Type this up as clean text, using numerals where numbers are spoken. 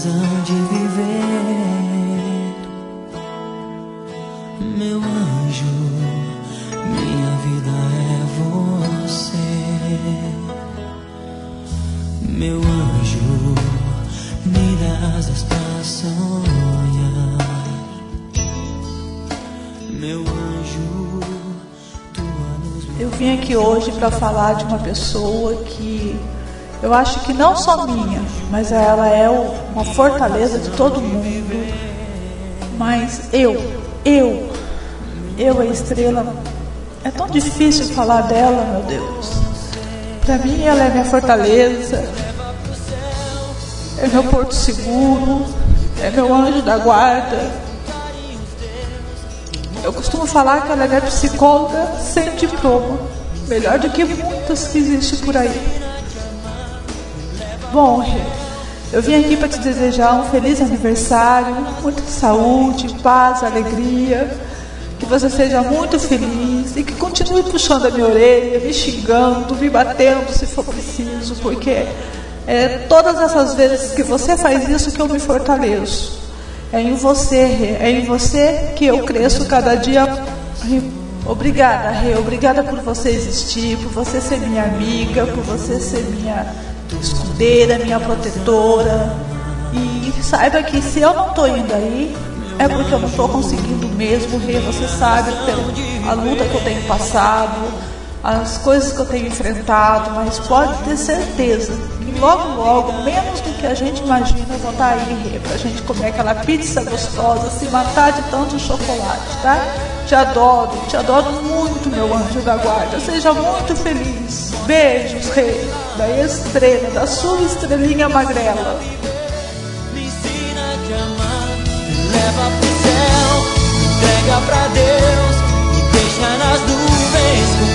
razão de viver. Meu anjo, minha vida é você. Meu anjo, me dá asas pra sonhar. Meu anjo, tua luz. Eu vim aqui hoje para falar de uma pessoa que eu acho que não só minha, mas ela é uma fortaleza de todo mundo. Mas eu, a estrela, é tão difícil falar dela, meu Deus. Para mim ela é minha fortaleza, é meu porto seguro, é meu anjo da guarda. Eu costumo falar que ela é minha psicóloga sem diploma, melhor do que muitas que existem por aí. Bom, eu vim aqui para te desejar um feliz aniversário, muita saúde, paz, alegria, que você seja muito feliz e que continue puxando a minha orelha, me xingando, me batendo se for preciso, porque é todas essas vezes que você faz isso que eu me fortaleço. É em você que eu cresço cada dia. Obrigada, Rê, obrigada por você existir, por você ser minha amiga, por você ser minha escudeira, minha protetora. E saiba que se eu não estou indo aí, é porque eu não estou conseguindo mesmo, Rê. Você sabe a luta que eu tenho passado, as coisas que eu tenho enfrentado, mas pode ter certeza que logo, menos do que a gente imagina, eu vou estar aí, Rê, pra gente comer aquela pizza gostosa, se matar de tanto chocolate, tá? Te adoro muito, meu anjo da guarda. Seja muito feliz. Beijos, Rei, da estrela, da sua estrelinha magrela. Me ensina a te amar, me leva pro céu, me entrega pra Deus, me deixa nas nuvens.